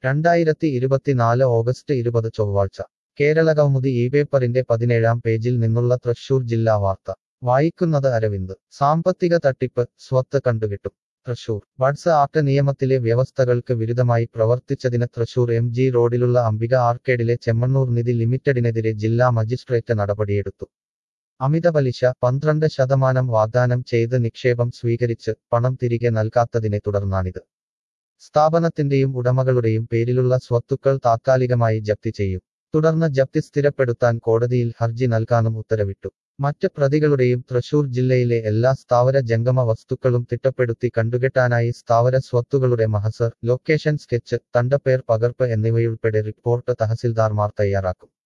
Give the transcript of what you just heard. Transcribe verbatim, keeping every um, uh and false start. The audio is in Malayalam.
രണ്ടായിരത്തി ഇരുപത്തിനാല് ഓഗസ്റ്റ് ഇരുപത് ചൊവ്വാഴ്ച കേരളകൗമുദി ഈ പേപ്പറിന്റെ പതിനേഴാം പേജിൽ നിന്നുള്ള തൃശൂർ ജില്ലാ വാർത്ത വായിക്കുന്നത് അരവിന്ദ് സാമ്പത്തിക തട്ടിപ്പ് സ്വത്ത് കണ്ടുകെട്ടും തൃശൂർ വഡ്സ് ആക്ട് നിയമത്തിലെ വ്യവസ്ഥകൾക്ക് വിരുദ്ധമായി പ്രവർത്തിച്ചതിന് തൃശൂർ എം ജി റോഡിലുള്ള അംബിക ആർക്കേഡിലെ ചെമ്മണ്ണൂർ നിധി ലിമിറ്റഡിനെതിരെ ജില്ലാ മജിസ്ട്രേറ്റ് നടപടിയെടുത്തു അമിത പലിശ പന്ത്രണ്ട് ശതമാനം വാഗ്ദാനം ചെയ്ത് നിക്ഷേപം സ്വീകരിച്ച് പണം തിരികെ നൽകാത്തതിനെ തുടർന്നാണിത് സ്ഥാപനത്തിന്റെയും ഉടമകളുടെയും പേരിലുള്ള സ്വത്തുക്കൾ താത്കാലികമായി ജപ്തി ചെയ്യും തുടർന്ന് ജപ്തി സ്ഥിരപ്പെടുത്താൻ കോടതിയിൽ ഹർജി നൽകാനും ഉത്തരവിട്ടു മറ്റ് പ്രതികളുടെയും തൃശൂർ ജില്ലയിലെ എല്ലാ സ്ഥാവര ജംഗമ വസ്തുക്കളും തിട്ടപ്പെടുത്തി കണ്ടുകെട്ടാനായി സ്ഥാവര സ്വത്തുകളുടെ മഹസർ ലൊക്കേഷൻ സ്കെച്ച് തണ്ടപ്പേർ പകർപ്പ് എന്നിവയുൾപ്പെടെ റിപ്പോർട്ട് തഹസിൽദാർമാർ തയ്യാറാക്കും